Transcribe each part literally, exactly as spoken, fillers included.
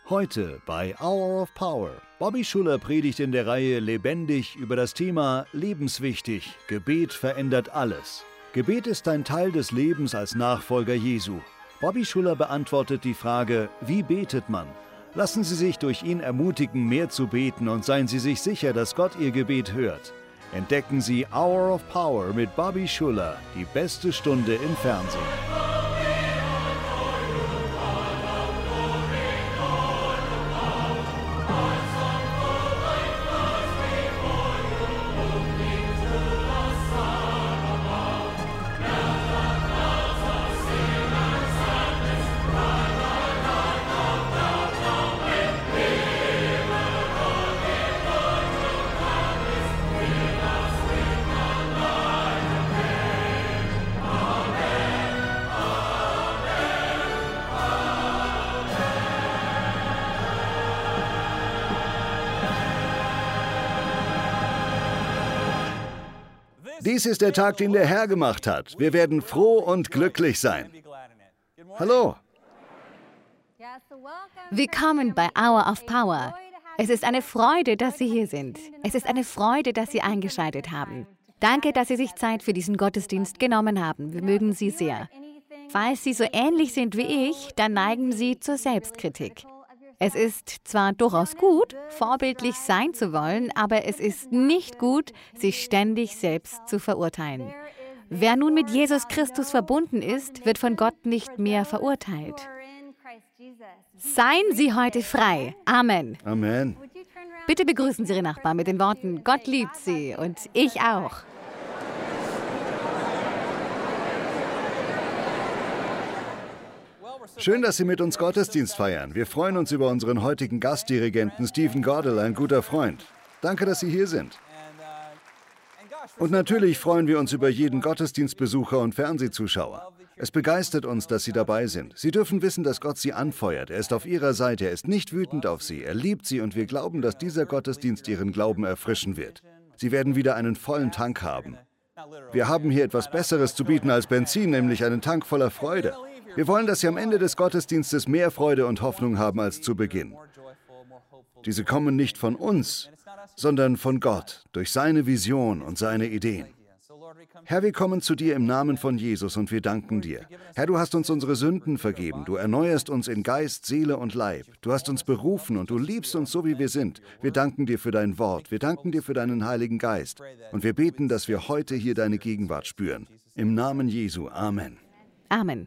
Heute bei Hour of Power. Bobby Schuller predigt in der Reihe Lebendig über das Thema Lebenswichtig. Gebet verändert alles. Gebet ist ein Teil des Lebens als Nachfolger Jesu. Bobby Schuller beantwortet die Frage, wie betet man? Lassen Sie sich durch ihn ermutigen, mehr zu beten und seien Sie sich sicher, dass Gott Ihr Gebet hört. Entdecken Sie Hour of Power mit Bobby Schuller, die beste Stunde im Fernsehen. Dies ist der Tag, den der Herr gemacht hat. Wir werden froh und glücklich sein. Hallo. Willkommen bei Hour of Power. Es ist eine Freude, dass Sie hier sind. Es ist eine Freude, dass Sie eingeschaltet haben. Danke, dass Sie sich Zeit für diesen Gottesdienst genommen haben. Wir mögen Sie sehr. Falls Sie so ähnlich sind wie ich, dann neigen Sie zur Selbstkritik. Es ist zwar durchaus gut, vorbildlich sein zu wollen, aber es ist nicht gut, sich ständig selbst zu verurteilen. Wer nun mit Jesus Christus verbunden ist, wird von Gott nicht mehr verurteilt. Seien Sie heute frei. Amen. Amen. Bitte begrüßen Sie Ihre Nachbarn mit den Worten, Gott liebt Sie und ich auch. Schön, dass Sie mit uns Gottesdienst feiern. Wir freuen uns über unseren heutigen Gastdirigenten Stephen Gordell, ein guter Freund. Danke, dass Sie hier sind. Und natürlich freuen wir uns über jeden Gottesdienstbesucher und Fernsehzuschauer. Es begeistert uns, dass Sie dabei sind. Sie dürfen wissen, dass Gott Sie anfeuert. Er ist auf Ihrer Seite. Er ist nicht wütend auf Sie. Er liebt Sie und wir glauben, dass dieser Gottesdienst Ihren Glauben erfrischen wird. Sie werden wieder einen vollen Tank haben. Wir haben hier etwas Besseres zu bieten als Benzin, nämlich einen Tank voller Freude. Wir wollen, dass Sie am Ende des Gottesdienstes mehr Freude und Hoffnung haben als zu Beginn. Diese kommen nicht von uns, sondern von Gott, durch seine Vision und seine Ideen. Herr, wir kommen zu dir im Namen von Jesus und wir danken dir. Herr, du hast uns unsere Sünden vergeben, du erneuerst uns in Geist, Seele und Leib. Du hast uns berufen und du liebst uns so, wie wir sind. Wir danken dir für dein Wort, wir danken dir für deinen Heiligen Geist. Und wir beten, dass wir heute hier deine Gegenwart spüren. Im Namen Jesu. Amen. Amen.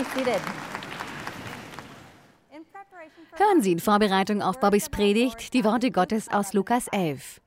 Hören Sie in Vorbereitung auf Bobbys Predigt die Worte Gottes aus Lukas elf.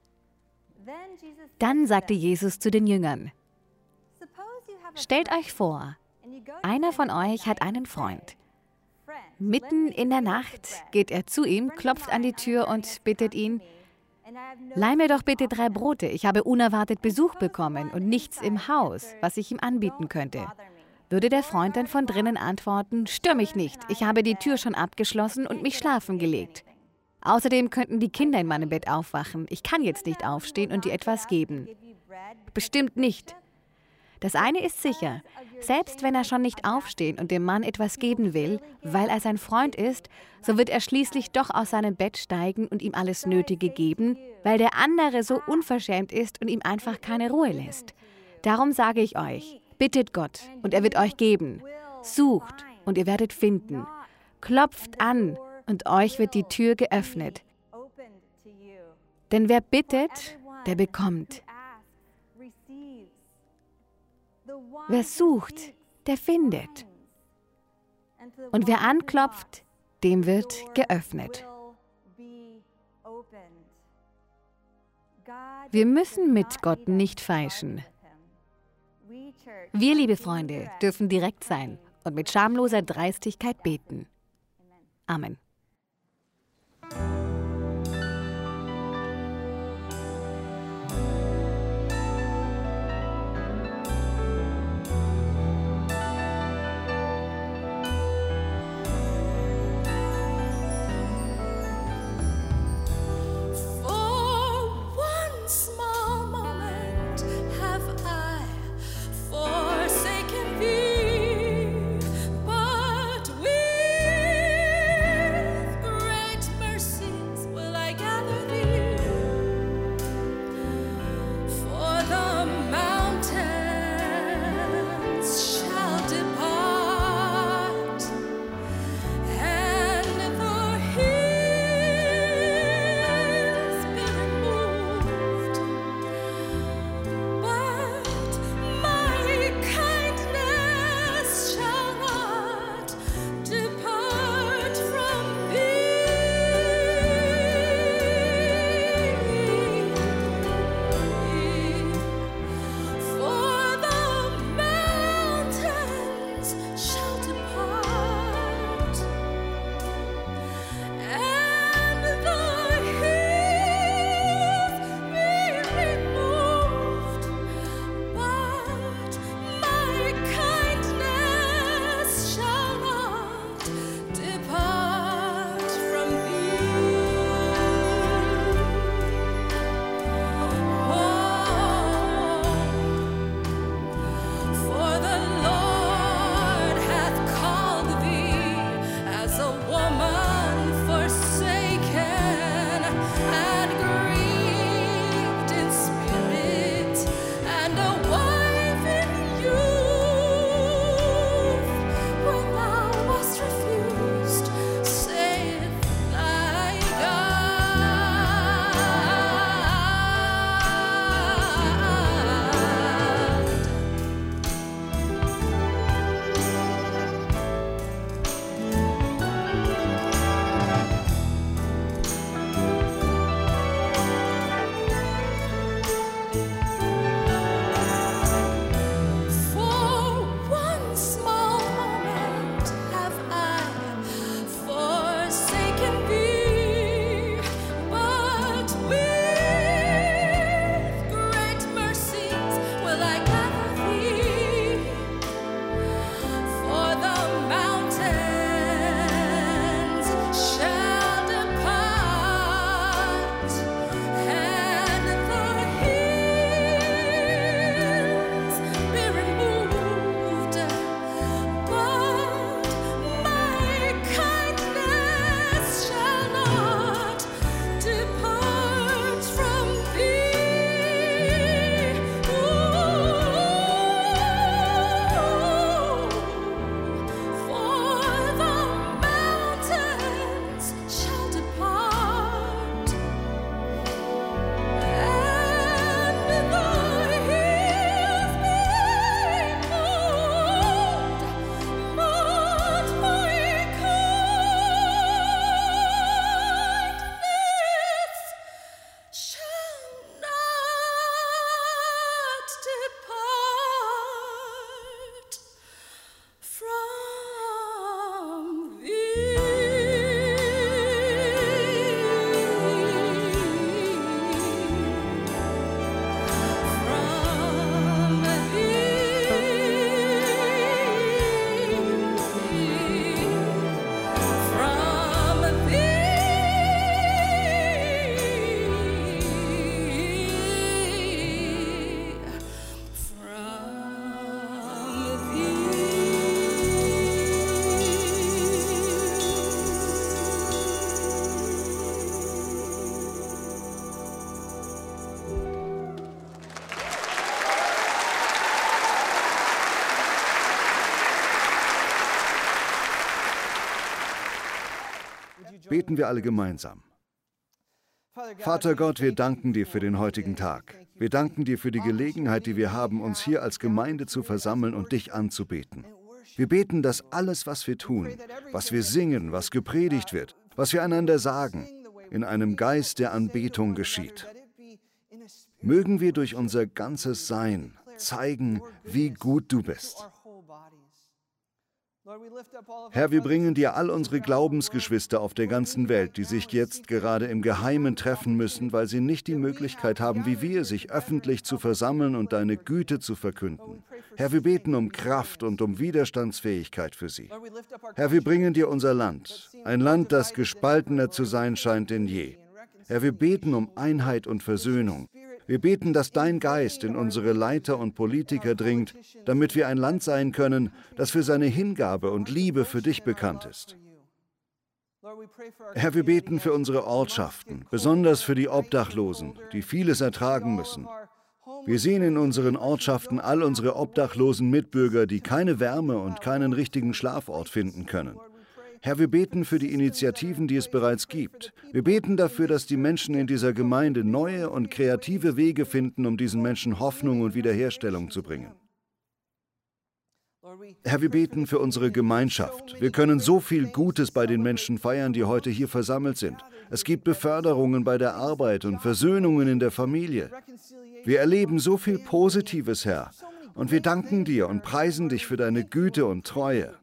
Dann sagte Jesus zu den Jüngern: Stellt euch vor, einer von euch hat einen Freund. Mitten in der Nacht geht er zu ihm, klopft an die Tür und bittet ihn: Leih mir doch bitte drei Brote, ich habe unerwartet Besuch bekommen und nichts im Haus, was ich ihm anbieten könnte. Würde der Freund dann von drinnen antworten: Stör mich nicht, ich habe die Tür schon abgeschlossen und mich schlafen gelegt. Außerdem könnten die Kinder in meinem Bett aufwachen, ich kann jetzt nicht aufstehen und dir etwas geben. Bestimmt nicht. Das eine ist sicher, selbst wenn er schon nicht aufstehen und dem Mann etwas geben will, weil er sein Freund ist, so wird er schließlich doch aus seinem Bett steigen und ihm alles Nötige geben, weil der andere so unverschämt ist und ihm einfach keine Ruhe lässt. Darum sage ich euch, bittet Gott und er wird euch geben. Sucht und ihr werdet finden. Klopft an und euch wird die Tür geöffnet. Denn wer bittet, der bekommt. Wer sucht, der findet. Und wer anklopft, dem wird geöffnet. Wir müssen mit Gott nicht feilschen. Wir, liebe Freunde, dürfen direkt sein und mit schamloser Dreistigkeit beten. Amen. Beten wir alle gemeinsam. Vater Gott, wir danken dir für den heutigen Tag. Wir danken dir für die Gelegenheit, die wir haben, uns hier als Gemeinde zu versammeln und dich anzubeten. Wir beten, dass alles, was wir tun, was wir singen, was gepredigt wird, was wir einander sagen, in einem Geist der Anbetung geschieht. Mögen wir durch unser ganzes Sein zeigen, wie gut du bist. Herr, wir bringen dir all unsere Glaubensgeschwister auf der ganzen Welt, die sich jetzt gerade im Geheimen treffen müssen, weil sie nicht die Möglichkeit haben, wie wir, sich öffentlich zu versammeln und deine Güte zu verkünden. Herr, wir beten um Kraft und um Widerstandsfähigkeit für sie. Herr, wir bringen dir unser Land, ein Land, das gespaltener zu sein scheint denn je. Herr, wir beten um Einheit und Versöhnung. Wir beten, dass dein Geist in unsere Leiter und Politiker dringt, damit wir ein Land sein können, das für seine Hingabe und Liebe für dich bekannt ist. Herr, wir beten für unsere Ortschaften, besonders für die Obdachlosen, die vieles ertragen müssen. Wir sehen in unseren Ortschaften all unsere obdachlosen Mitbürger, die keine Wärme und keinen richtigen Schlafort finden können. Herr, wir beten für die Initiativen, die es bereits gibt. Wir beten dafür, dass die Menschen in dieser Gemeinde neue und kreative Wege finden, um diesen Menschen Hoffnung und Wiederherstellung zu bringen. Herr, wir beten für unsere Gemeinschaft. Wir können so viel Gutes bei den Menschen feiern, die heute hier versammelt sind. Es gibt Beförderungen bei der Arbeit und Versöhnungen in der Familie. Wir erleben so viel Positives, Herr, und wir danken dir und preisen dich für deine Güte und Treue.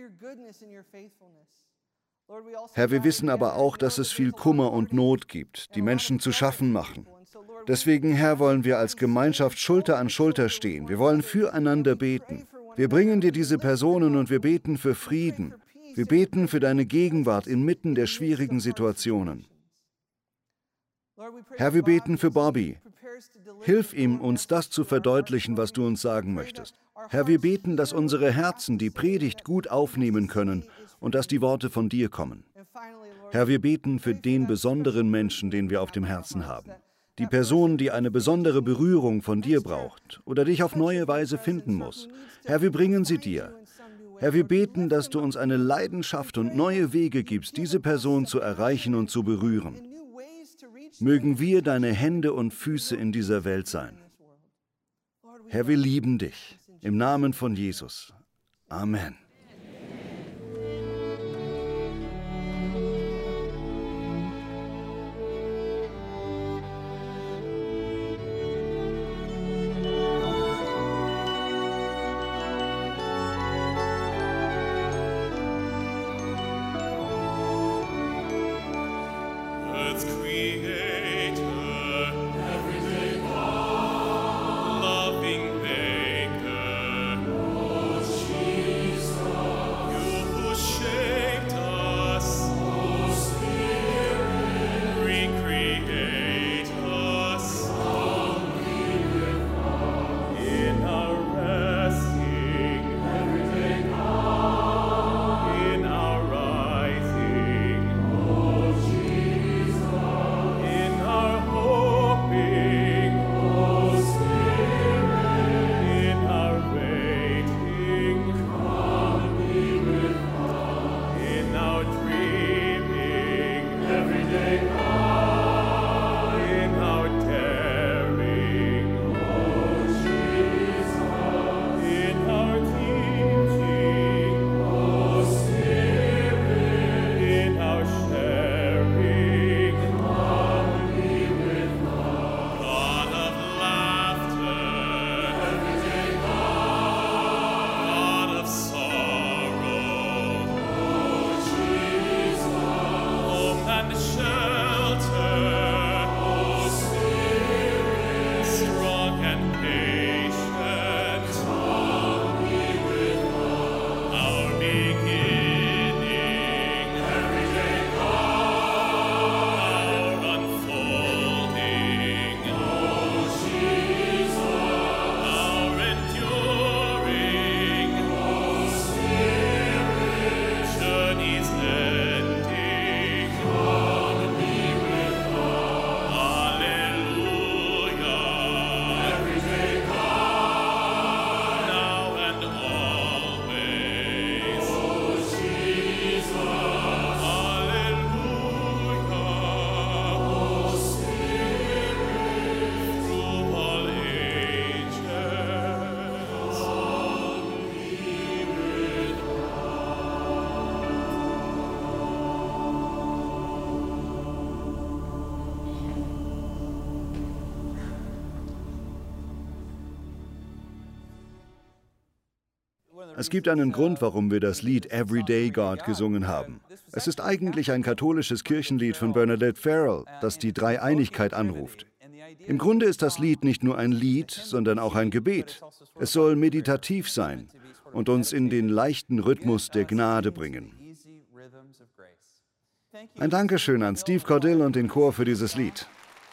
Herr, wir wissen aber auch, dass es viel Kummer und Not gibt, die Menschen zu schaffen machen. Deswegen, Herr, wollen wir als Gemeinschaft Schulter an Schulter stehen. Wir wollen füreinander beten. Wir bringen dir diese Personen und wir beten für Frieden. Wir beten für deine Gegenwart inmitten der schwierigen Situationen. Herr, wir beten für Bobby. Hilf ihm, uns das zu verdeutlichen, was du uns sagen möchtest. Herr, wir beten, dass unsere Herzen die Predigt gut aufnehmen können und dass die Worte von dir kommen. Herr, wir beten für den besonderen Menschen, den wir auf dem Herzen haben. Die Person, die eine besondere Berührung von dir braucht oder dich auf neue Weise finden muss. Herr, wir bringen sie dir. Herr, wir beten, dass du uns eine Leidenschaft und neue Wege gibst, diese Person zu erreichen und zu berühren. Mögen wir deine Hände und Füße in dieser Welt sein. Herr, wir lieben dich. Im Namen von Jesus. Amen. In our rising, oh Jesus. Es gibt einen Grund, warum wir das Lied Everyday God gesungen haben. Es ist eigentlich ein katholisches Kirchenlied von Bernadette Farrell, das die Dreieinigkeit anruft. Im Grunde ist das Lied nicht nur ein Lied, sondern auch ein Gebet. Es soll meditativ sein und uns in den leichten Rhythmus der Gnade bringen. Ein Dankeschön an Steve Cordill und den Chor für dieses Lied.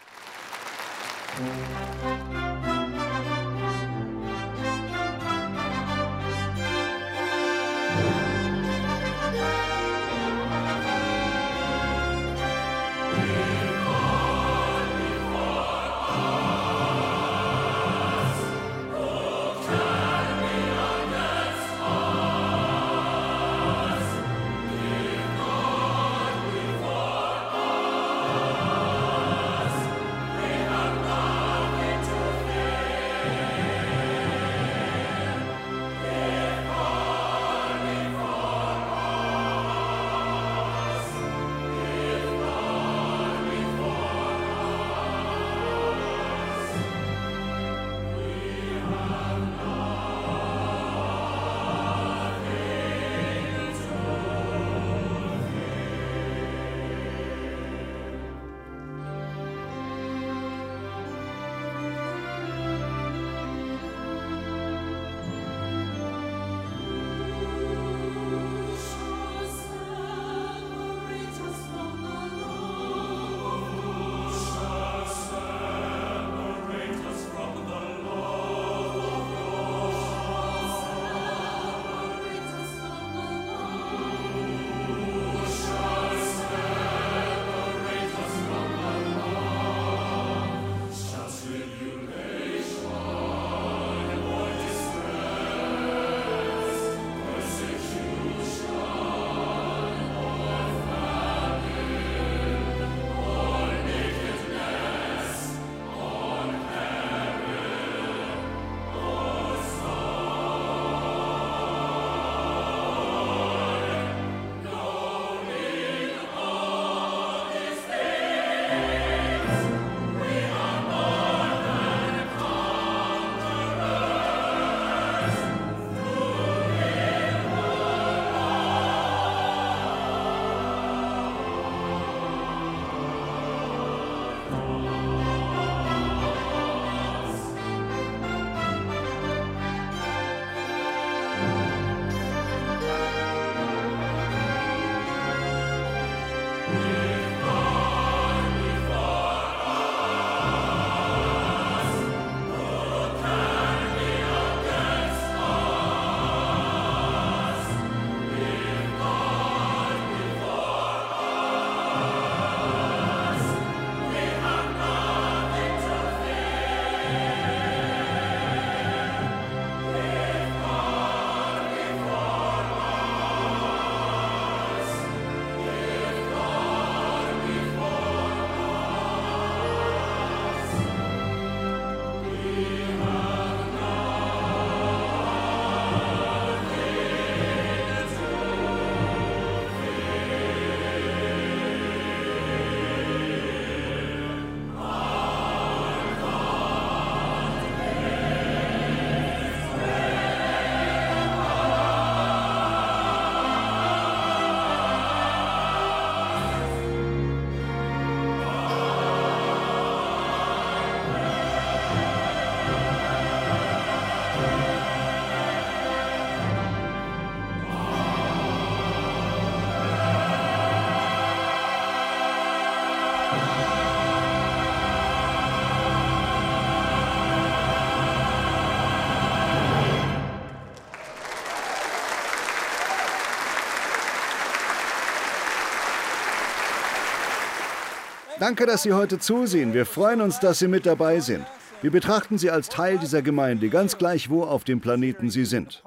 Danke, dass Sie heute zusehen. Wir freuen uns, dass Sie mit dabei sind. Wir betrachten Sie als Teil dieser Gemeinde, ganz gleich, wo auf dem Planeten Sie sind.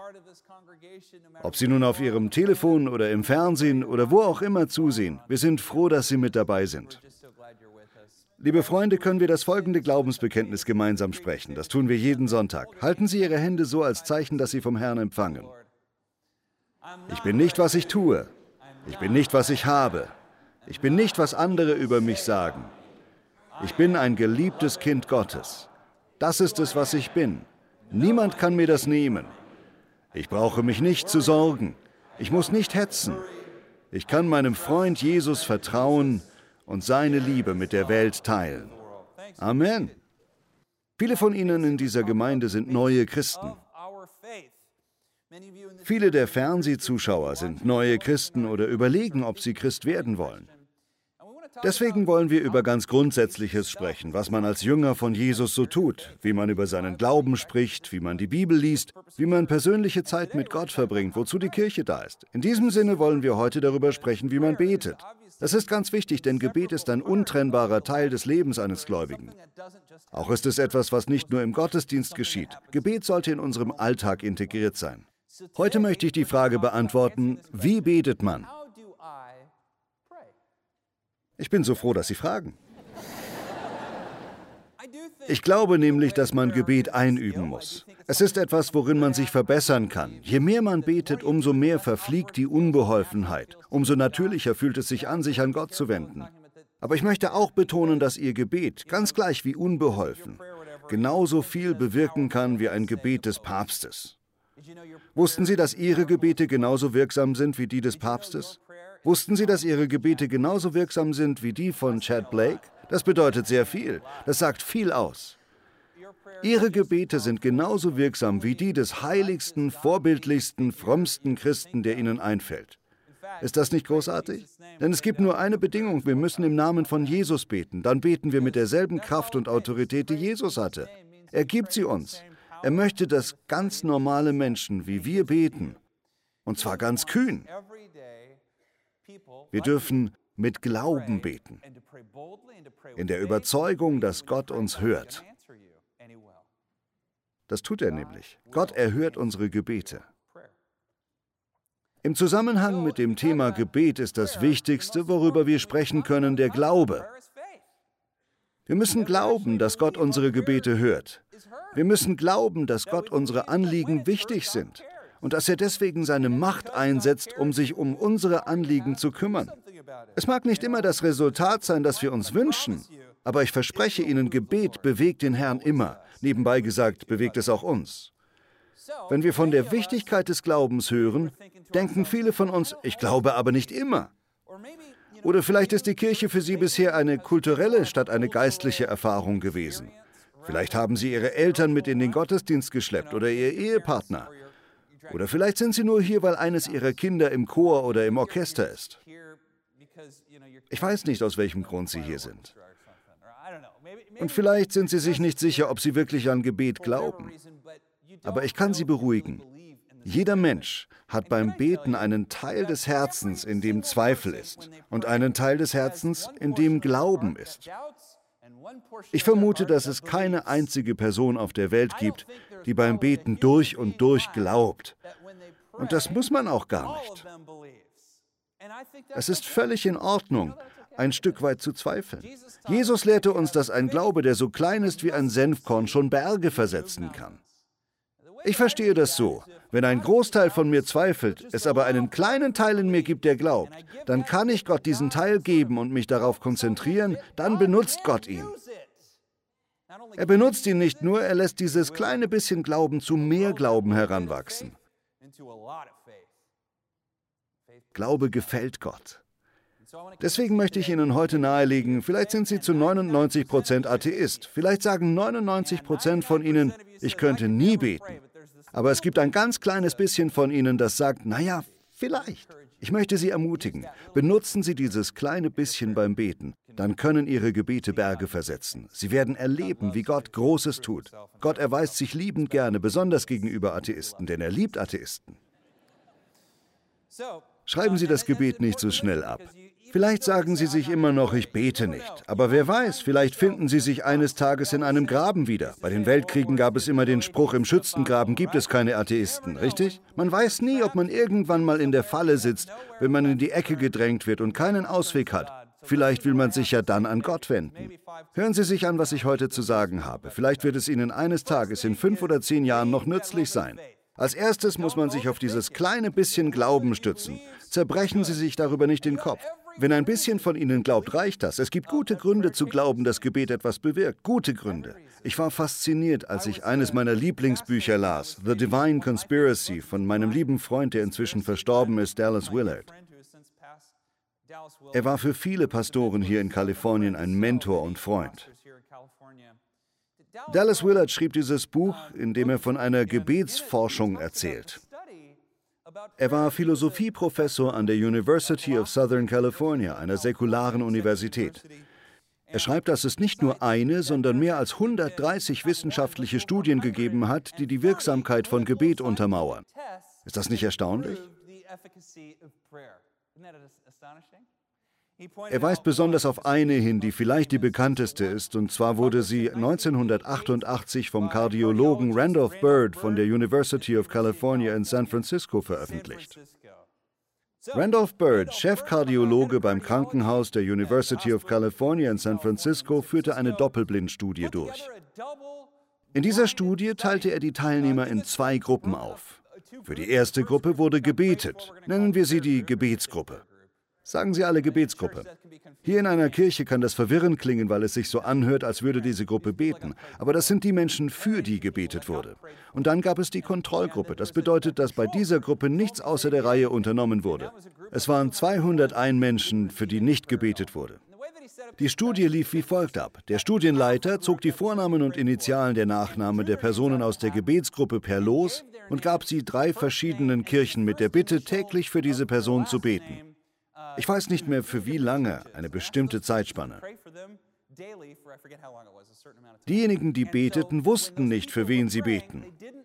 Ob Sie nun auf Ihrem Telefon oder im Fernsehen oder wo auch immer zusehen, wir sind froh, dass Sie mit dabei sind. Liebe Freunde, können wir das folgende Glaubensbekenntnis gemeinsam sprechen. Das tun wir jeden Sonntag. Halten Sie Ihre Hände so als Zeichen, dass Sie vom Herrn empfangen. Ich bin nicht, was ich tue. Ich bin nicht, was ich habe. Ich bin nicht, was andere über mich sagen. Ich bin ein geliebtes Kind Gottes. Das ist es, was ich bin. Niemand kann mir das nehmen. Ich brauche mich nicht zu sorgen. Ich muss nicht hetzen. Ich kann meinem Freund Jesus vertrauen und seine Liebe mit der Welt teilen. Amen. Viele von Ihnen in dieser Gemeinde sind neue Christen. Viele der Fernsehzuschauer sind neue Christen oder überlegen, ob sie Christ werden wollen. Deswegen wollen wir über ganz Grundsätzliches sprechen, was man als Jünger von Jesus so tut, wie man über seinen Glauben spricht, wie man die Bibel liest, wie man persönliche Zeit mit Gott verbringt, wozu die Kirche da ist. In diesem Sinne wollen wir heute darüber sprechen, wie man betet. Das ist ganz wichtig, denn Gebet ist ein untrennbarer Teil des Lebens eines Gläubigen. Auch ist es etwas, was nicht nur im Gottesdienst geschieht. Gebet sollte in unserem Alltag integriert sein. Heute möchte ich die Frage beantworten, wie betet man? Ich bin so froh, dass Sie fragen. Ich glaube nämlich, dass man Gebet einüben muss. Es ist etwas, worin man sich verbessern kann. Je mehr man betet, umso mehr verfliegt die Unbeholfenheit. Umso natürlicher fühlt es sich an, sich an Gott zu wenden. Aber ich möchte auch betonen, dass Ihr Gebet, ganz gleich wie unbeholfen, genauso viel bewirken kann wie ein Gebet des Papstes. Wussten Sie, dass Ihre Gebete genauso wirksam sind wie die des Papstes? Wussten Sie, dass Ihre Gebete genauso wirksam sind wie die von Chad Blake? Das bedeutet sehr viel. Das sagt viel aus. Ihre Gebete sind genauso wirksam wie die des heiligsten, vorbildlichsten, frömmsten Christen, der Ihnen einfällt. Ist das nicht großartig? Denn es gibt nur eine Bedingung, wir müssen im Namen von Jesus beten. Dann beten wir mit derselben Kraft und Autorität, die Jesus hatte. Er gibt sie uns. Er möchte, dass ganz normale Menschen wie wir beten. Und zwar ganz kühn. Wir dürfen mit Glauben beten, in der Überzeugung, dass Gott uns hört. Das tut er nämlich. Gott erhört unsere Gebete. Im Zusammenhang mit dem Thema Gebet ist das Wichtigste, worüber wir sprechen können, der Glaube. Wir müssen glauben, dass Gott unsere Gebete hört. Wir müssen glauben, dass Gott unsere Anliegen wichtig sind. Und dass er deswegen seine Macht einsetzt, um sich um unsere Anliegen zu kümmern. Es mag nicht immer das Resultat sein, das wir uns wünschen, aber ich verspreche Ihnen, Gebet bewegt den Herrn immer. Nebenbei gesagt, bewegt es auch uns. Wenn wir von der Wichtigkeit des Glaubens hören, denken viele von uns, ich glaube aber nicht immer. Oder vielleicht ist die Kirche für Sie bisher eine kulturelle statt eine geistliche Erfahrung gewesen. Vielleicht haben Sie Ihre Eltern mit in den Gottesdienst geschleppt oder Ihr Ehepartner. Oder vielleicht sind Sie nur hier, weil eines Ihrer Kinder im Chor oder im Orchester ist. Ich weiß nicht, aus welchem Grund Sie hier sind. Und vielleicht sind Sie sich nicht sicher, ob Sie wirklich an Gebet glauben. Aber ich kann Sie beruhigen. Jeder Mensch hat beim Beten einen Teil des Herzens, in dem Zweifel ist, und einen Teil des Herzens, in dem Glauben ist. Ich vermute, dass es keine einzige Person auf der Welt gibt, die beim Beten durch und durch glaubt. Und das muss man auch gar nicht. Es ist völlig in Ordnung, ein Stück weit zu zweifeln. Jesus lehrte uns, dass ein Glaube, der so klein ist wie ein Senfkorn, schon Berge versetzen kann. Ich verstehe das so. Wenn ein Großteil von mir zweifelt, es aber einen kleinen Teil in mir gibt, der glaubt, dann kann ich Gott diesen Teil geben und mich darauf konzentrieren, dann benutzt Gott ihn. Er benutzt ihn nicht nur, er lässt dieses kleine bisschen Glauben zu mehr Glauben heranwachsen. Glaube gefällt Gott. Deswegen möchte ich Ihnen heute nahelegen, vielleicht sind Sie zu neunundneunzig Prozent Atheist. Vielleicht sagen neunundneunzig Prozent von Ihnen, ich könnte nie beten. Aber es gibt ein ganz kleines bisschen von Ihnen, das sagt, naja, vielleicht. Ich möchte Sie ermutigen, benutzen Sie dieses kleine bisschen beim Beten. Dann können Ihre Gebete Berge versetzen. Sie werden erleben, wie Gott Großes tut. Gott erweist sich liebend gerne, besonders gegenüber Atheisten, denn er liebt Atheisten. Schreiben Sie das Gebet nicht so schnell ab. Vielleicht sagen Sie sich immer noch, ich bete nicht. Aber wer weiß, vielleicht finden Sie sich eines Tages in einem Graben wieder. Bei den Weltkriegen gab es immer den Spruch, im Schützengraben gibt es keine Atheisten, richtig? Man weiß nie, ob man irgendwann mal in der Falle sitzt, wenn man in die Ecke gedrängt wird und keinen Ausweg hat. Vielleicht will man sich ja dann an Gott wenden. Hören Sie sich an, was ich heute zu sagen habe. Vielleicht wird es Ihnen eines Tages in fünf oder zehn Jahren noch nützlich sein. Als erstes muss man sich auf dieses kleine bisschen Glauben stützen. Zerbrechen Sie sich darüber nicht den Kopf. Wenn ein bisschen von Ihnen glaubt, reicht das. Es gibt gute Gründe zu glauben, dass Gebet etwas bewirkt. Gute Gründe. Ich war fasziniert, als ich eines meiner Lieblingsbücher las, The Divine Conspiracy, von meinem lieben Freund, der inzwischen verstorben ist, Dallas Willard. Er war für viele Pastoren hier in Kalifornien ein Mentor und Freund. Dallas Willard schrieb dieses Buch, in dem er von einer Gebetsforschung erzählt. Er war Philosophieprofessor an der University of Southern California, einer säkularen Universität. Er schreibt, dass es nicht nur eine, sondern mehr als hundertdreißig wissenschaftliche Studien gegeben hat, die die Wirksamkeit von Gebet untermauern. Ist das nicht erstaunlich? Er weist besonders auf eine hin, die vielleicht die bekannteste ist, und zwar wurde sie neunzehnhundertachtundachtzig vom Kardiologen Randolph Bird von der University of California in San Francisco veröffentlicht. Randolph Bird, Chefkardiologe beim Krankenhaus der University of California in San Francisco, führte eine Doppelblindstudie durch. In dieser Studie teilte er die Teilnehmer in zwei Gruppen auf. Für die erste Gruppe wurde gebetet. Nennen wir sie die Gebetsgruppe. Sagen Sie alle Gebetsgruppe. Hier in einer Kirche kann das verwirrend klingen, weil es sich so anhört, als würde diese Gruppe beten. Aber das sind die Menschen, für die gebetet wurde. Und dann gab es die Kontrollgruppe. Das bedeutet, dass bei dieser Gruppe nichts außer der Reihe unternommen wurde. Es waren zweihunderteins Menschen, für die nicht gebetet wurde. Die Studie lief wie folgt ab. Der Studienleiter zog die Vornamen und Initialen der Nachname der Personen aus der Gebetsgruppe per Los und gab sie drei verschiedenen Kirchen mit der Bitte, täglich für diese Person zu beten. Ich weiß nicht mehr für wie lange, eine bestimmte Zeitspanne. Diejenigen, die beteten, wussten nicht, für wen sie beten.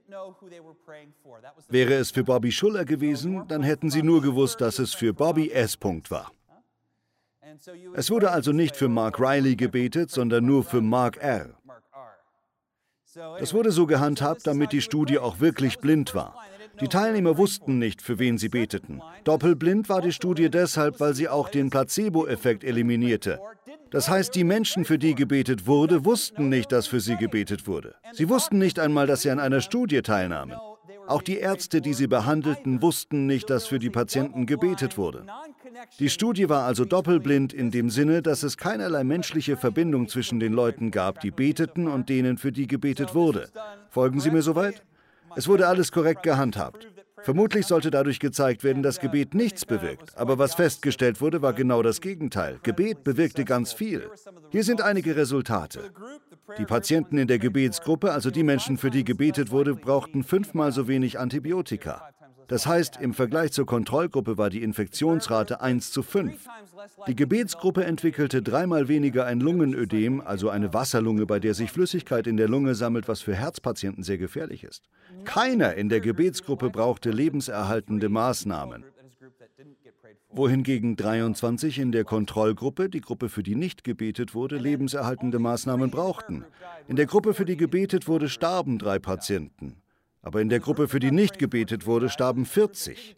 Wäre es für Bobby Schuller gewesen, dann hätten sie nur gewusst, dass es für Bobby S. war. Es wurde also nicht für Mark Riley gebetet, sondern nur für Mark R. Das wurde so gehandhabt, damit die Studie auch wirklich blind war. Die Teilnehmer wussten nicht, für wen sie beteten. Doppelblind war die Studie deshalb, weil sie auch den Placebo-Effekt eliminierte. Das heißt, die Menschen, für die gebetet wurde, wussten nicht, dass für sie gebetet wurde. Sie wussten nicht einmal, dass sie an einer Studie teilnahmen. Auch die Ärzte, die sie behandelten, wussten nicht, dass für die Patienten gebetet wurde. Die Studie war also doppelblind in dem Sinne, dass es keinerlei menschliche Verbindung zwischen den Leuten gab, die beteten, und denen, für die gebetet wurde. Folgen Sie mir soweit? Es wurde alles korrekt gehandhabt. Vermutlich sollte dadurch gezeigt werden, dass Gebet nichts bewirkt. Aber was festgestellt wurde, war genau das Gegenteil. Gebet bewirkte ganz viel. Hier sind einige Resultate. Die Patienten in der Gebetsgruppe, also die Menschen, für die gebetet wurde, brauchten fünfmal so wenig Antibiotika. Das heißt, im Vergleich zur Kontrollgruppe war die Infektionsrate eins zu fünf. Die Gebetsgruppe entwickelte dreimal weniger ein Lungenödem, also eine Wasserlunge, bei der sich Flüssigkeit in der Lunge sammelt, was für Herzpatienten sehr gefährlich ist. Keiner in der Gebetsgruppe brauchte lebenserhaltende Maßnahmen. Wohingegen dreiundzwanzig in der Kontrollgruppe, die Gruppe, für die nicht gebetet wurde, lebenserhaltende Maßnahmen brauchten. In der Gruppe, für die gebetet wurde, starben drei Patienten. Aber in der Gruppe, für die nicht gebetet wurde, starben vierzig.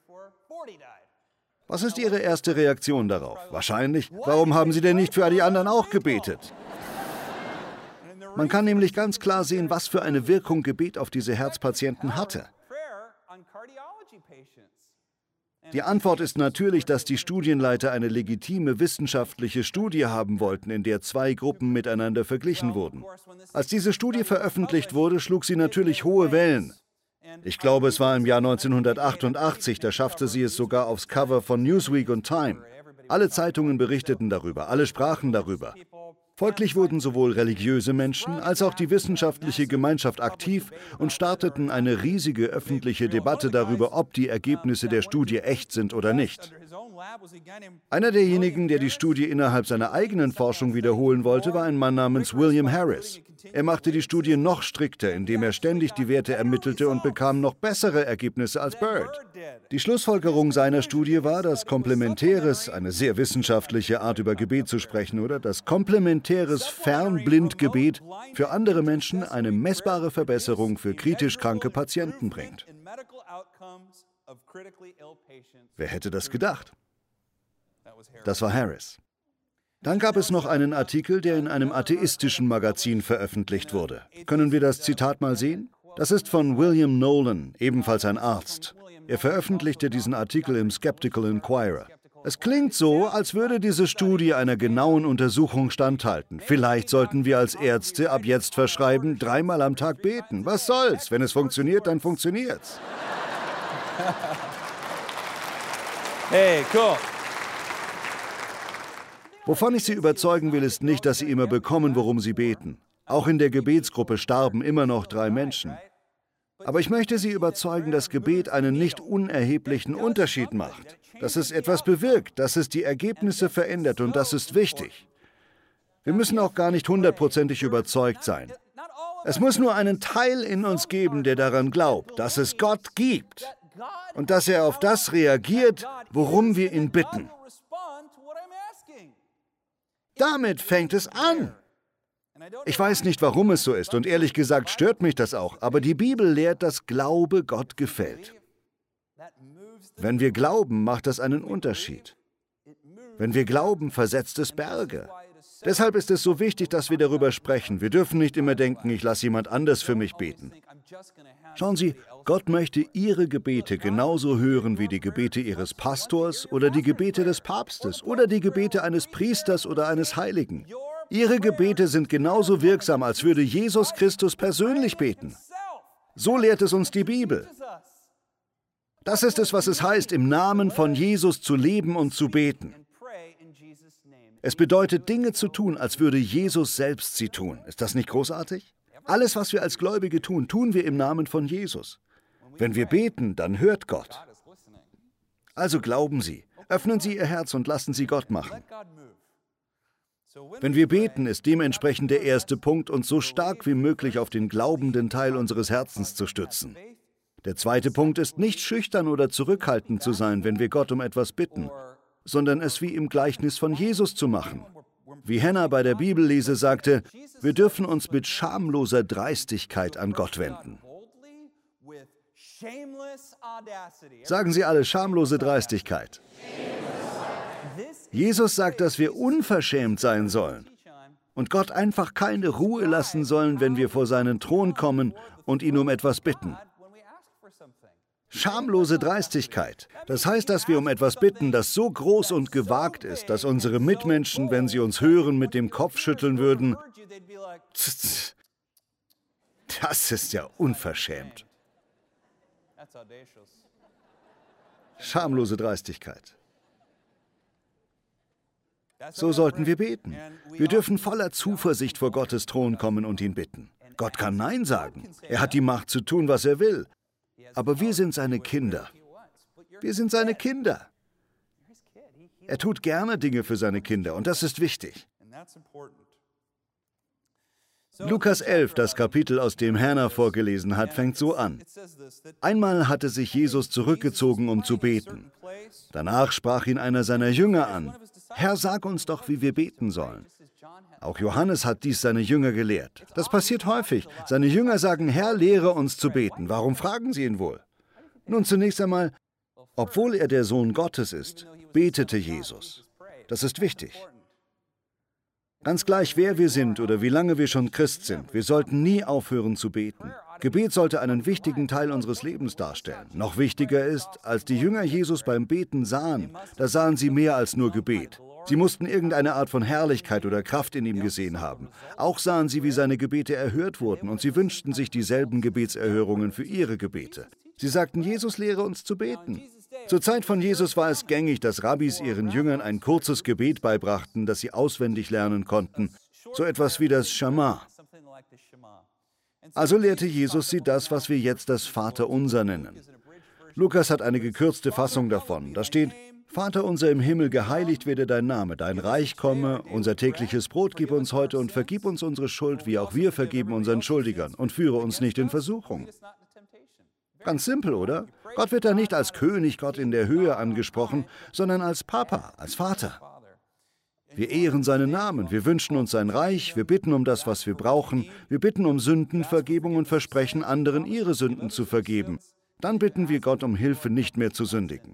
Was ist Ihre erste Reaktion darauf? Wahrscheinlich, warum haben Sie denn nicht für die anderen auch gebetet? Man kann nämlich ganz klar sehen, was für eine Wirkung Gebet auf diese Herzpatienten hatte. Die Antwort ist natürlich, dass die Studienleiter eine legitime wissenschaftliche Studie haben wollten, in der zwei Gruppen miteinander verglichen wurden. Als diese Studie veröffentlicht wurde, schlug sie natürlich hohe Wellen. Ich glaube, es war im Jahr neunzehnhundertachtundachtzig, da schaffte sie es sogar aufs Cover von Newsweek und Time. Alle Zeitungen berichteten darüber, alle sprachen darüber. Folglich wurden sowohl religiöse Menschen als auch die wissenschaftliche Gemeinschaft aktiv und starteten eine riesige öffentliche Debatte darüber, ob die Ergebnisse der Studie echt sind oder nicht. Einer derjenigen, der die Studie innerhalb seiner eigenen Forschung wiederholen wollte, war ein Mann namens William Harris. Er machte die Studie noch strikter, indem er ständig die Werte ermittelte und bekam noch bessere Ergebnisse als Bird. Die Schlussfolgerung seiner Studie war, dass komplementäres, eine sehr wissenschaftliche Art über Gebet zu sprechen, oder dass komplementäres Fernblindgebet für andere Menschen eine messbare Verbesserung für kritisch kranke Patienten bringt. Wer hätte das gedacht? Das war Harris. Dann gab es noch einen Artikel, der in einem atheistischen Magazin veröffentlicht wurde. Können wir das Zitat mal sehen? Das ist von William Nolan, ebenfalls ein Arzt. Er veröffentlichte diesen Artikel im Skeptical Inquirer. Es klingt so, als würde diese Studie einer genauen Untersuchung standhalten. Vielleicht sollten wir als Ärzte ab jetzt verschreiben, dreimal am Tag beten. Was soll's? Wenn es funktioniert, dann funktioniert's. Hey, cool. Wovon ich Sie überzeugen will, ist nicht, dass Sie immer bekommen, worum Sie beten. Auch in der Gebetsgruppe starben immer noch drei Menschen. Aber ich möchte Sie überzeugen, dass Gebet einen nicht unerheblichen Unterschied macht. Dass es etwas bewirkt, dass es die Ergebnisse verändert und das ist wichtig. Wir müssen auch gar nicht hundertprozentig überzeugt sein. Es muss nur einen Teil in uns geben, der daran glaubt, dass es Gott gibt und dass er auf das reagiert, worum wir ihn bitten. Damit fängt es an. Ich weiß nicht, warum es so ist und ehrlich gesagt stört mich das auch, aber die Bibel lehrt, dass Glaube Gott gefällt. Wenn wir glauben, macht das einen Unterschied. Wenn wir glauben, versetzt es Berge. Deshalb ist es so wichtig, dass wir darüber sprechen. Wir dürfen nicht immer denken, ich lasse jemand anders für mich beten. Schauen Sie, Gott möchte Ihre Gebete genauso hören wie die Gebete Ihres Pastors oder die Gebete des Papstes oder die Gebete eines Priesters oder eines Heiligen. Ihre Gebete sind genauso wirksam, als würde Jesus Christus persönlich beten. So lehrt es uns die Bibel. Das ist es, was es heißt, im Namen von Jesus zu leben und zu beten. Es bedeutet, Dinge zu tun, als würde Jesus selbst sie tun. Ist das nicht großartig? Alles, was wir als Gläubige tun, tun wir im Namen von Jesus. Wenn wir beten, dann hört Gott. Also glauben Sie, öffnen Sie Ihr Herz und lassen Sie Gott machen. Wenn wir beten, ist dementsprechend der erste Punkt, uns so stark wie möglich auf den glaubenden Teil unseres Herzens zu stützen. Der zweite Punkt ist, nicht schüchtern oder zurückhaltend zu sein, wenn wir Gott um etwas bitten, sondern es wie im Gleichnis von Jesus zu machen. Wie Hannah bei der Bibellese sagte, wir dürfen uns mit schamloser Dreistigkeit an Gott wenden. Sagen Sie alle schamlose Dreistigkeit. Jesus sagt, dass wir unverschämt sein sollen und Gott einfach keine Ruhe lassen sollen, wenn wir vor seinen Thron kommen und ihn um etwas bitten. Schamlose Dreistigkeit. Das heißt, dass wir um etwas bitten, das so groß und gewagt ist, dass unsere Mitmenschen, wenn sie uns hören, mit dem Kopf schütteln würden. Das ist ja unverschämt. Schamlose Dreistigkeit. So sollten wir beten. Wir dürfen voller Zuversicht vor Gottes Thron kommen und ihn bitten. Gott kann Nein sagen. Er hat die Macht zu tun, was er will. Aber wir sind seine Kinder. Wir sind seine Kinder. Er tut gerne Dinge für seine Kinder und das ist wichtig. Lukas elf, das Kapitel, aus dem Hannah vorgelesen hat, fängt so an. Einmal hatte sich Jesus zurückgezogen, um zu beten. Danach sprach ihn einer seiner Jünger an. Herr, sag uns doch, wie wir beten sollen. Auch Johannes hat dies seine Jünger gelehrt. Das passiert häufig. Seine Jünger sagen, Herr, lehre uns zu beten. Warum fragen sie ihn wohl? Nun, zunächst einmal, obwohl er der Sohn Gottes ist, betete Jesus. Das ist wichtig. Ganz gleich, wer wir sind oder wie lange wir schon Christ sind, wir sollten nie aufhören zu beten. Gebet sollte einen wichtigen Teil unseres Lebens darstellen. Noch wichtiger ist, als die Jünger Jesus beim Beten sahen, da sahen sie mehr als nur Gebet. Sie mussten irgendeine Art von Herrlichkeit oder Kraft in ihm gesehen haben. Auch sahen sie, wie seine Gebete erhört wurden, und sie wünschten sich dieselben Gebetserhörungen für ihre Gebete. Sie sagten, Jesus lehre uns zu beten. Zur Zeit von Jesus war es gängig, dass Rabbis ihren Jüngern ein kurzes Gebet beibrachten, das sie auswendig lernen konnten, so etwas wie das Schama. Also lehrte Jesus sie das, was wir jetzt das Vaterunser nennen. Lukas hat eine gekürzte Fassung davon. Da steht, Vater unser im Himmel, geheiligt werde dein Name, dein Reich komme, unser tägliches Brot gib uns heute und vergib uns unsere Schuld, wie auch wir vergeben unseren Schuldigern, und führe uns nicht in Versuchung. Ganz simpel, oder? Gott wird da nicht als König Gott in der Höhe angesprochen, sondern als Papa, als Vater. Wir ehren seinen Namen, wir wünschen uns sein Reich, wir bitten um das, was wir brauchen, wir bitten um Sündenvergebung und versprechen anderen, ihre Sünden zu vergeben. Dann bitten wir Gott um Hilfe, nicht mehr zu sündigen.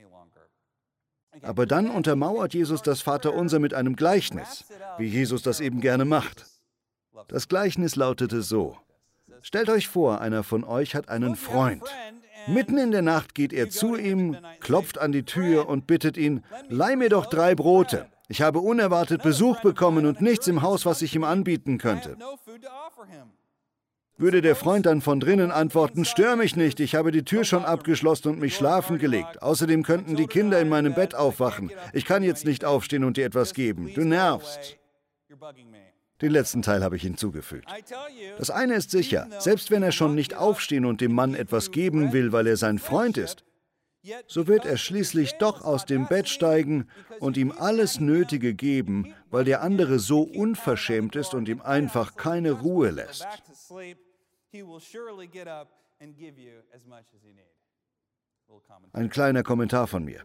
Aber dann untermauert Jesus das Vaterunser mit einem Gleichnis, wie Jesus das eben gerne macht. Das Gleichnis lautete so: Stellt euch vor, einer von euch hat einen Freund. Mitten in der Nacht geht er zu ihm, klopft an die Tür und bittet ihn, leih mir doch drei Brote. Ich habe unerwartet Besuch bekommen und nichts im Haus, was ich ihm anbieten könnte. Würde der Freund dann von drinnen antworten, stör mich nicht, ich habe die Tür schon abgeschlossen und mich schlafen gelegt. Außerdem könnten die Kinder in meinem Bett aufwachen. Ich kann jetzt nicht aufstehen und dir etwas geben. Du nervst. Den letzten Teil habe ich hinzugefügt. Das eine ist sicher, selbst wenn er schon nicht aufstehen und dem Mann etwas geben will, weil er sein Freund ist, so wird er schließlich doch aus dem Bett steigen und ihm alles Nötige geben, weil der andere so unverschämt ist und ihm einfach keine Ruhe lässt. Ein kleiner Kommentar von mir.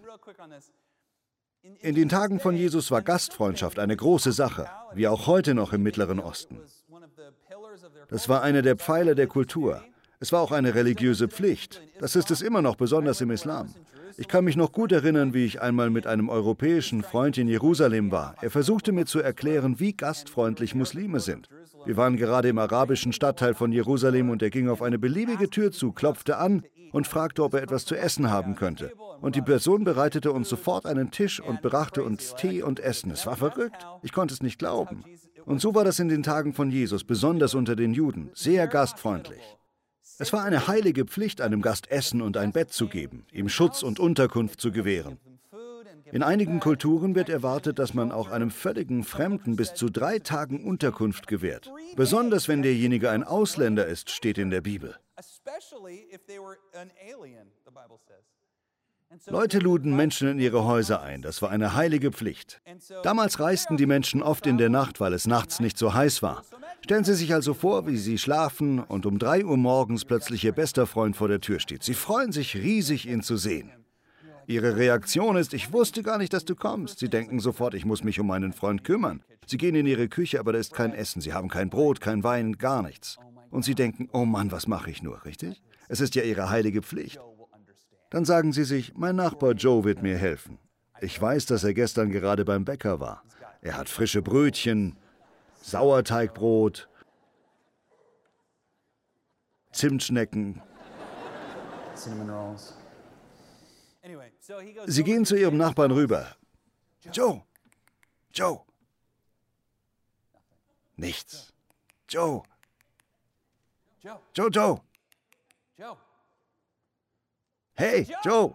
In den Tagen von Jesus war Gastfreundschaft eine große Sache, wie auch heute noch im Mittleren Osten. Das war einer der Pfeiler der Kultur. Es war auch eine religiöse Pflicht. Das ist es immer noch, besonders im Islam. Ich kann mich noch gut erinnern, wie ich einmal mit einem europäischen Freund in Jerusalem war. Er versuchte mir zu erklären, wie gastfreundlich Muslime sind. Wir waren gerade im arabischen Stadtteil von Jerusalem und er ging auf eine beliebige Tür zu, klopfte an und fragte, ob er etwas zu essen haben könnte. Und die Person bereitete uns sofort einen Tisch und brachte uns Tee und Essen. Es war verrückt. Ich konnte es nicht glauben. Und so war das in den Tagen von Jesus, besonders unter den Juden, sehr gastfreundlich. Es war eine heilige Pflicht, einem Gast Essen und ein Bett zu geben, ihm Schutz und Unterkunft zu gewähren. In einigen Kulturen wird erwartet, dass man auch einem völligen Fremden bis zu drei Tagen Unterkunft gewährt. Besonders wenn derjenige ein Ausländer ist, steht in der Bibel. Leute luden Menschen in ihre Häuser ein, das war eine heilige Pflicht. Damals reisten die Menschen oft in der Nacht, weil es nachts nicht so heiß war. Stellen Sie sich also vor, wie Sie schlafen und um drei Uhr morgens plötzlich Ihr bester Freund vor der Tür steht. Sie freuen sich riesig, ihn zu sehen. Ihre Reaktion ist, ich wusste gar nicht, dass du kommst. Sie denken sofort, ich muss mich um meinen Freund kümmern. Sie gehen in Ihre Küche, aber da ist kein Essen. Sie haben kein Brot, kein Wein, gar nichts. Und Sie denken, oh Mann, was mache ich nur, richtig? Es ist ja Ihre heilige Pflicht. Dann sagen Sie sich, mein Nachbar Joe wird mir helfen. Ich weiß, dass er gestern gerade beim Bäcker war. Er hat frische Brötchen, Sauerteigbrot, Zimtschnecken. Sie gehen zu Ihrem Nachbarn rüber. Joe, Joe. Nichts. Joe. Joe, Joe. Hey, Joe.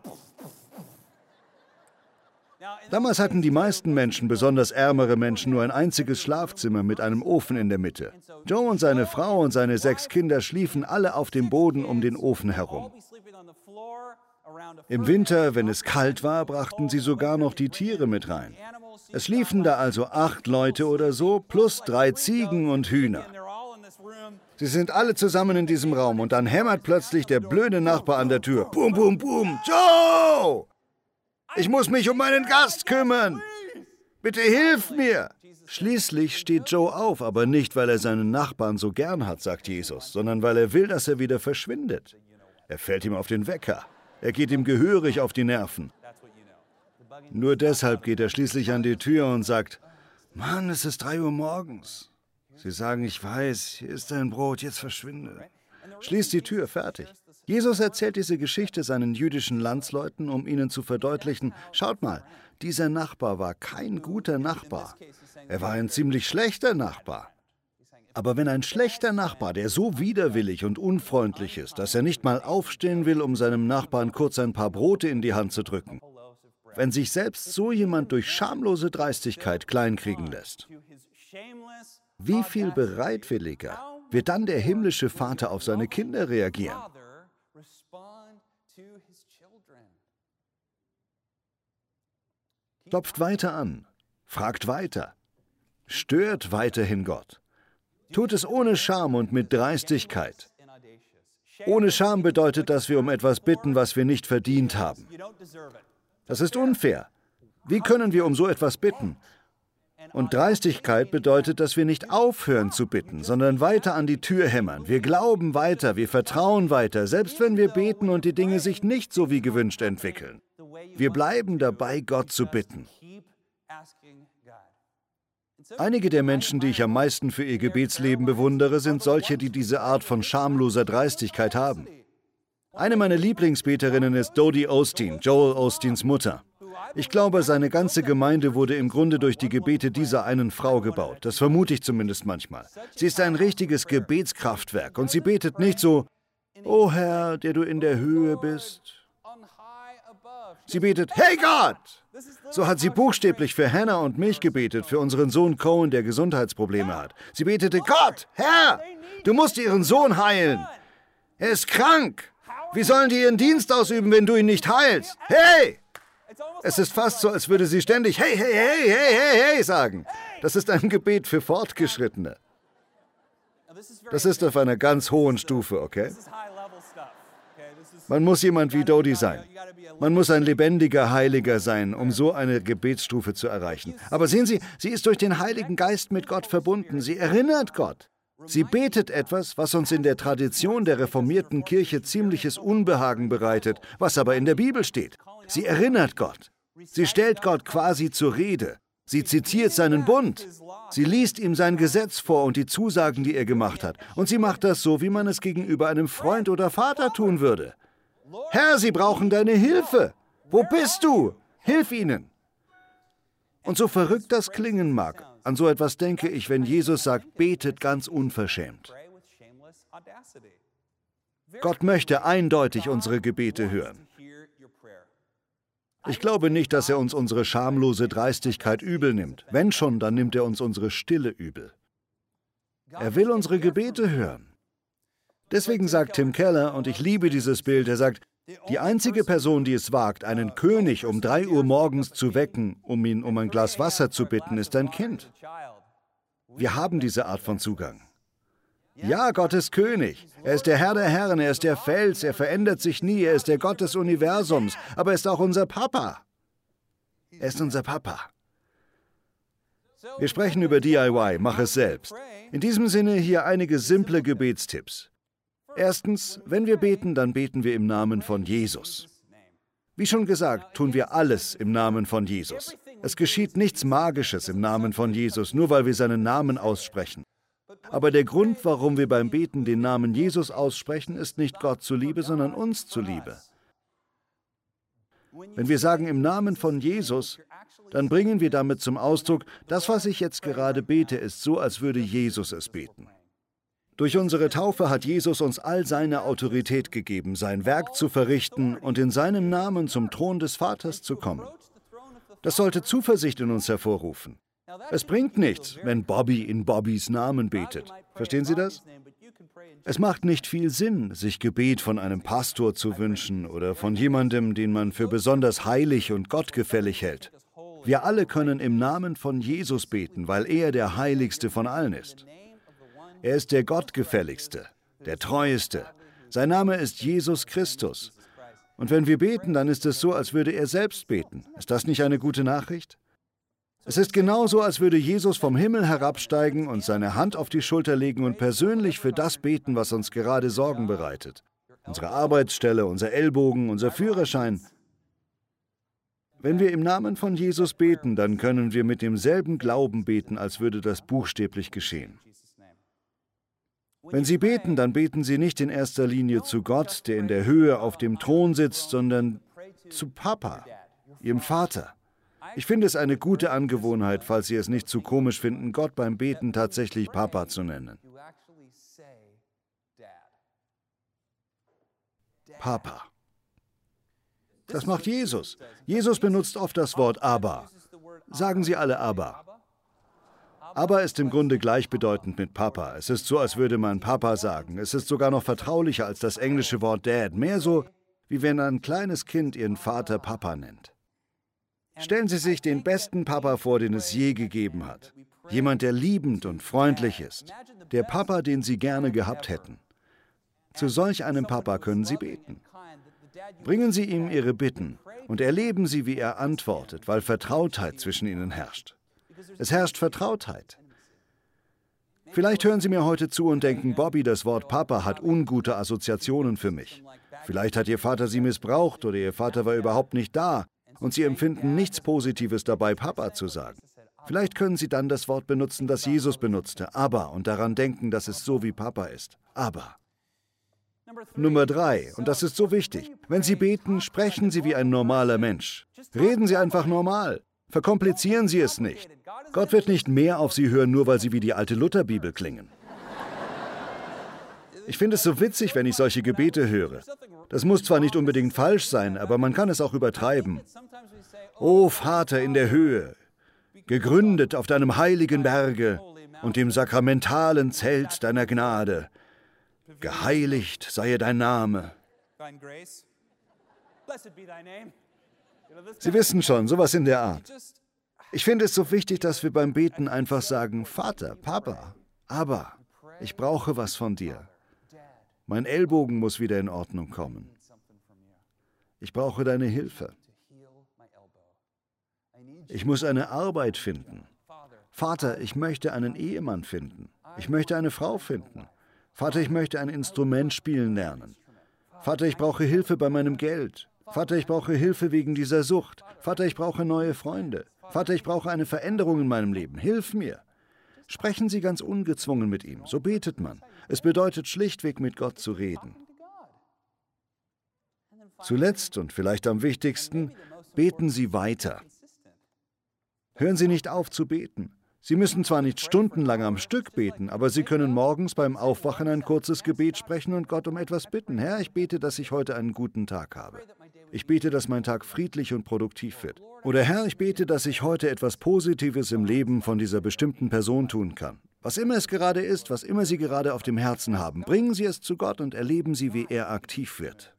Damals hatten die meisten Menschen, besonders ärmere Menschen, nur ein einziges Schlafzimmer mit einem Ofen in der Mitte. Joe und seine Frau und seine sechs Kinder schliefen alle auf dem Boden um den Ofen herum. Im Winter, wenn es kalt war, brachten sie sogar noch die Tiere mit rein. Es liefen da also acht Leute oder so, plus drei Ziegen und Hühner. Sie sind alle zusammen in diesem Raum und dann hämmert plötzlich der blöde Nachbar an der Tür. Bum, bum, bum. Joe! Ich muss mich um meinen Gast kümmern. Bitte hilf mir. Schließlich steht Joe auf, aber nicht, weil er seinen Nachbarn so gern hat, sagt Jesus, sondern weil er will, dass er wieder verschwindet. Er fällt ihm auf den Wecker. Er geht ihm gehörig auf die Nerven. Nur deshalb geht er schließlich an die Tür und sagt, Mann, es ist drei Uhr morgens. Sie sagen, ich weiß, hier ist dein Brot, jetzt verschwinde. Schließt die Tür, fertig. Jesus erzählt diese Geschichte seinen jüdischen Landsleuten, um ihnen zu verdeutlichen, schaut mal, dieser Nachbar war kein guter Nachbar. Er war ein ziemlich schlechter Nachbar. Aber wenn ein schlechter Nachbar, der so widerwillig und unfreundlich ist, dass er nicht mal aufstehen will, um seinem Nachbarn kurz ein paar Brote in die Hand zu drücken, wenn sich selbst so jemand durch schamlose Dreistigkeit kleinkriegen lässt, wie viel bereitwilliger wird dann der himmlische Vater auf seine Kinder reagieren? Klopft weiter an, fragt weiter, stört weiterhin Gott. Tut es ohne Scham und mit Dreistigkeit. Ohne Scham bedeutet, dass wir um etwas bitten, was wir nicht verdient haben. Das ist unfair. Wie können wir um so etwas bitten? Und Dreistigkeit bedeutet, dass wir nicht aufhören zu bitten, sondern weiter an die Tür hämmern. Wir glauben weiter, wir vertrauen weiter, selbst wenn wir beten und die Dinge sich nicht so wie gewünscht entwickeln. Wir bleiben dabei, Gott zu bitten. Einige der Menschen, die ich am meisten für ihr Gebetsleben bewundere, sind solche, die diese Art von schamloser Dreistigkeit haben. Eine meiner Lieblingsbeterinnen ist Dodie Osteen, Joel Osteens Mutter. Ich glaube, seine ganze Gemeinde wurde im Grunde durch die Gebete dieser einen Frau gebaut. Das vermute ich zumindest manchmal. Sie ist ein richtiges Gebetskraftwerk und sie betet nicht so, »O Herr, der du in der Höhe bist.« Sie betet, »Hey Gott!« So hat sie buchstäblich für Hannah und mich gebetet, für unseren Sohn Cohen, der Gesundheitsprobleme hat. Sie betete, »Gott, Herr, du musst ihren Sohn heilen. Er ist krank. Wie sollen die ihren Dienst ausüben, wenn du ihn nicht heilst? Hey!« Es ist fast so, als würde sie ständig hey, hey, hey, hey, hey, hey sagen. Das ist ein Gebet für Fortgeschrittene. Das ist auf einer ganz hohen Stufe, okay? Man muss jemand wie Dodie sein. Man muss ein lebendiger Heiliger sein, um so eine Gebetsstufe zu erreichen. Aber sehen Sie, sie ist durch den Heiligen Geist mit Gott verbunden. Sie erinnert Gott. Sie betet etwas, was uns in der Tradition der reformierten Kirche ziemliches Unbehagen bereitet, was aber in der Bibel steht. Sie erinnert Gott. Sie stellt Gott quasi zur Rede. Sie zitiert seinen Bund. Sie liest ihm sein Gesetz vor und die Zusagen, die er gemacht hat. Und sie macht das so, wie man es gegenüber einem Freund oder Vater tun würde. Herr, sie brauchen deine Hilfe. Wo bist du? Hilf ihnen. Und so verrückt das klingen mag, an so etwas denke ich, wenn Jesus sagt, betet ganz unverschämt. Gott möchte eindeutig unsere Gebete hören. Ich glaube nicht, dass er uns unsere schamlose Dreistigkeit übel nimmt. Wenn schon, dann nimmt er uns unsere Stille übel. Er will unsere Gebete hören. Deswegen sagt Tim Keller, und ich liebe dieses Bild, er sagt, die einzige Person, die es wagt, einen König um drei Uhr morgens zu wecken, um ihn um ein Glas Wasser zu bitten, ist ein Kind. Wir haben diese Art von Zugang. Ja, Gott ist König. Er ist der Herr der Herren, er ist der Fels, er verändert sich nie, er ist der Gott des Universums, aber er ist auch unser Papa. Er ist unser Papa. Wir sprechen über D I Y, mach es selbst. In diesem Sinne hier einige simple Gebetstipps. Erstens, wenn wir beten, dann beten wir im Namen von Jesus. Wie schon gesagt, tun wir alles im Namen von Jesus. Es geschieht nichts Magisches im Namen von Jesus, nur weil wir seinen Namen aussprechen. Aber der Grund, warum wir beim Beten den Namen Jesus aussprechen, ist nicht Gott zuliebe, sondern uns zuliebe. Wenn wir sagen im Namen von Jesus, dann bringen wir damit zum Ausdruck, das, was ich jetzt gerade bete, ist so, als würde Jesus es beten. Durch unsere Taufe hat Jesus uns all seine Autorität gegeben, sein Werk zu verrichten und in seinem Namen zum Thron des Vaters zu kommen. Das sollte Zuversicht in uns hervorrufen. Es bringt nichts, wenn Bobby in Bobbys Namen betet. Verstehen Sie das? Es macht nicht viel Sinn, sich Gebet von einem Pastor zu wünschen oder von jemandem, den man für besonders heilig und gottgefällig hält. Wir alle können im Namen von Jesus beten, weil er der Heiligste von allen ist. Er ist der Gottgefälligste, der Treueste. Sein Name ist Jesus Christus. Und wenn wir beten, dann ist es so, als würde er selbst beten. Ist das nicht eine gute Nachricht? Es ist genauso, als würde Jesus vom Himmel herabsteigen und seine Hand auf die Schulter legen und persönlich für das beten, was uns gerade Sorgen bereitet. Unsere Arbeitsstelle, unser Ellbogen, unser Führerschein. Wenn wir im Namen von Jesus beten, dann können wir mit demselben Glauben beten, als würde das buchstäblich geschehen. Wenn Sie beten, dann beten Sie nicht in erster Linie zu Gott, der in der Höhe auf dem Thron sitzt, sondern zu Papa, Ihrem Vater. Ich finde es eine gute Angewohnheit, falls Sie es nicht zu komisch finden, Gott beim Beten tatsächlich Papa zu nennen. Papa. Das macht Jesus. Jesus benutzt oft das Wort Abba. Sagen Sie alle Abba. Abba ist im Grunde gleichbedeutend mit Papa. Es ist so, als würde man Papa sagen. Es ist sogar noch vertraulicher als das englische Wort Dad. Mehr so, wie wenn ein kleines Kind ihren Vater Papa nennt. Stellen Sie sich den besten Papa vor, den es je gegeben hat. Jemand, der liebend und freundlich ist. Der Papa, den Sie gerne gehabt hätten. Zu solch einem Papa können Sie beten. Bringen Sie ihm Ihre Bitten und erleben Sie, wie er antwortet, weil Vertrautheit zwischen Ihnen herrscht. Es herrscht Vertrautheit. Vielleicht hören Sie mir heute zu und denken, Bobby, das Wort Papa hat ungute Assoziationen für mich. Vielleicht hat Ihr Vater Sie missbraucht oder Ihr Vater war überhaupt nicht da und Sie empfinden nichts Positives dabei, Papa zu sagen. Vielleicht können Sie dann das Wort benutzen, das Jesus benutzte, Abba, und daran denken, dass es so wie Papa ist. Abba. Nummer drei, und das ist so wichtig, wenn Sie beten, sprechen Sie wie ein normaler Mensch. Reden Sie einfach normal. Verkomplizieren Sie es nicht. Gott wird nicht mehr auf Sie hören, nur weil Sie wie die alte Lutherbibel klingen. Ich finde es so witzig, wenn ich solche Gebete höre. Das muss zwar nicht unbedingt falsch sein, aber man kann es auch übertreiben. O Vater in der Höhe, gegründet auf deinem heiligen Berge und dem sakramentalen Zelt deiner Gnade, geheiligt sei dein Name. Sie wissen schon, sowas in der Art. Ich finde es so wichtig, dass wir beim Beten einfach sagen, Vater, Papa, aber ich brauche was von dir. Mein Ellbogen muss wieder in Ordnung kommen. Ich brauche deine Hilfe. Ich muss eine Arbeit finden. Vater, ich möchte einen Ehemann finden. Ich möchte eine Frau finden. Vater, ich möchte ein Instrument spielen lernen. Vater, ich brauche Hilfe bei meinem Geld. Vater, ich brauche Hilfe wegen dieser Sucht. Vater, ich brauche neue Freunde. Vater, ich brauche eine Veränderung in meinem Leben. Hilf mir. Sprechen Sie ganz ungezwungen mit ihm. So betet man. Es bedeutet schlichtweg, mit Gott zu reden. Zuletzt und vielleicht am wichtigsten, beten Sie weiter. Hören Sie nicht auf zu beten. Sie müssen zwar nicht stundenlang am Stück beten, aber Sie können morgens beim Aufwachen ein kurzes Gebet sprechen und Gott um etwas bitten. Herr, ich bete, dass ich heute einen guten Tag habe. Ich bete, dass mein Tag friedlich und produktiv wird. Oder Herr, ich bete, dass ich heute etwas Positives im Leben von dieser bestimmten Person tun kann. Was immer es gerade ist, was immer Sie gerade auf dem Herzen haben, bringen Sie es zu Gott und erleben Sie, wie er aktiv wird.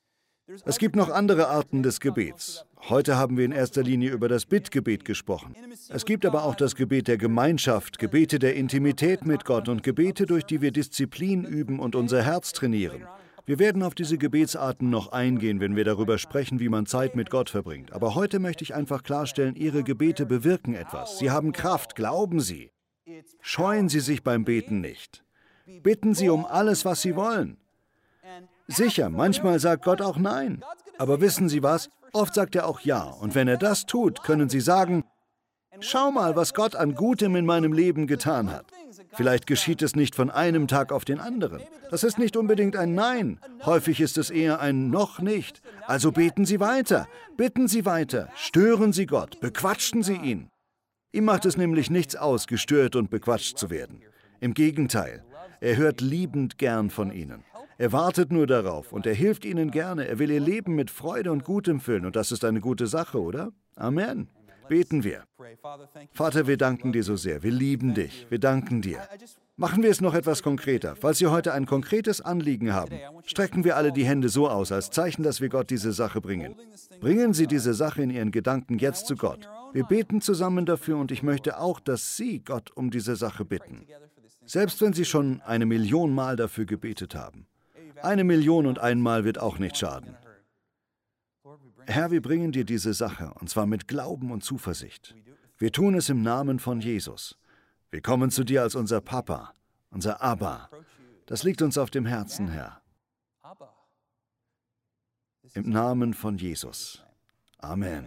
Es gibt noch andere Arten des Gebets. Heute haben wir in erster Linie über das Bittgebet gesprochen. Es gibt aber auch das Gebet der Gemeinschaft, Gebete der Intimität mit Gott und Gebete, durch die wir Disziplin üben und unser Herz trainieren. Wir werden auf diese Gebetsarten noch eingehen, wenn wir darüber sprechen, wie man Zeit mit Gott verbringt. Aber heute möchte ich einfach klarstellen, Ihre Gebete bewirken etwas. Sie haben Kraft, glauben Sie. Scheuen Sie sich beim Beten nicht. Bitten Sie um alles, was Sie wollen. Sicher, manchmal sagt Gott auch Nein. Aber wissen Sie was? Oft sagt er auch Ja. Und wenn er das tut, können Sie sagen, schau mal, was Gott an Gutem in meinem Leben getan hat. Vielleicht geschieht es nicht von einem Tag auf den anderen. Das ist nicht unbedingt ein Nein. Häufig ist es eher ein Noch nicht. Also beten Sie weiter. Bitten Sie weiter. Stören Sie Gott. Bequatschen Sie ihn. Ihm macht es nämlich nichts aus, gestört und bequatscht zu werden. Im Gegenteil, er hört liebend gern von Ihnen. Er wartet nur darauf und er hilft Ihnen gerne. Er will Ihr Leben mit Freude und Gutem füllen und das ist eine gute Sache, oder? Amen. Beten wir. Vater, wir danken dir so sehr. Wir lieben dich. Wir danken dir. Machen wir es noch etwas konkreter. Falls Sie heute ein konkretes Anliegen haben, strecken wir alle die Hände so aus, als Zeichen, dass wir Gott diese Sache bringen. Bringen Sie diese Sache in Ihren Gedanken jetzt zu Gott. Wir beten zusammen dafür und ich möchte auch, dass Sie Gott um diese Sache bitten. Selbst wenn Sie schon eine Million Mal dafür gebetet haben. Eine Million und einmal wird auch nicht schaden. Herr, wir bringen dir diese Sache, und zwar mit Glauben und Zuversicht. Wir tun es im Namen von Jesus. Wir kommen zu dir als unser Papa, unser Abba. Das liegt uns auf dem Herzen, Herr. Im Namen von Jesus. Amen.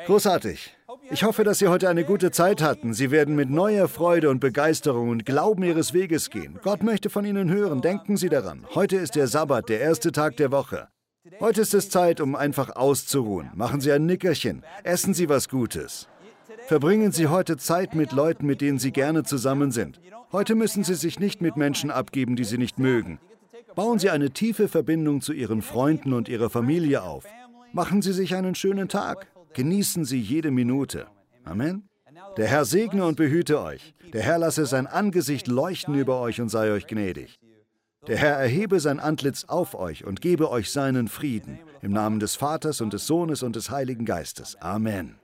Großartig. Ich hoffe, dass Sie heute eine gute Zeit hatten. Sie werden mit neuer Freude und Begeisterung und Glauben Ihres Weges gehen. Gott möchte von Ihnen hören. Denken Sie daran. Heute ist der Sabbat, der erste Tag der Woche. Heute ist es Zeit, um einfach auszuruhen. Machen Sie ein Nickerchen. Essen Sie was Gutes. Verbringen Sie heute Zeit mit Leuten, mit denen Sie gerne zusammen sind. Heute müssen Sie sich nicht mit Menschen abgeben, die Sie nicht mögen. Bauen Sie eine tiefe Verbindung zu Ihren Freunden und Ihrer Familie auf. Machen Sie sich einen schönen Tag. Genießen Sie jede Minute. Amen. Der Herr segne und behüte euch. Der Herr lasse sein Angesicht leuchten über euch und sei euch gnädig. Der Herr erhebe sein Antlitz auf euch und gebe euch seinen Frieden. Im Namen des Vaters und des Sohnes und des Heiligen Geistes. Amen.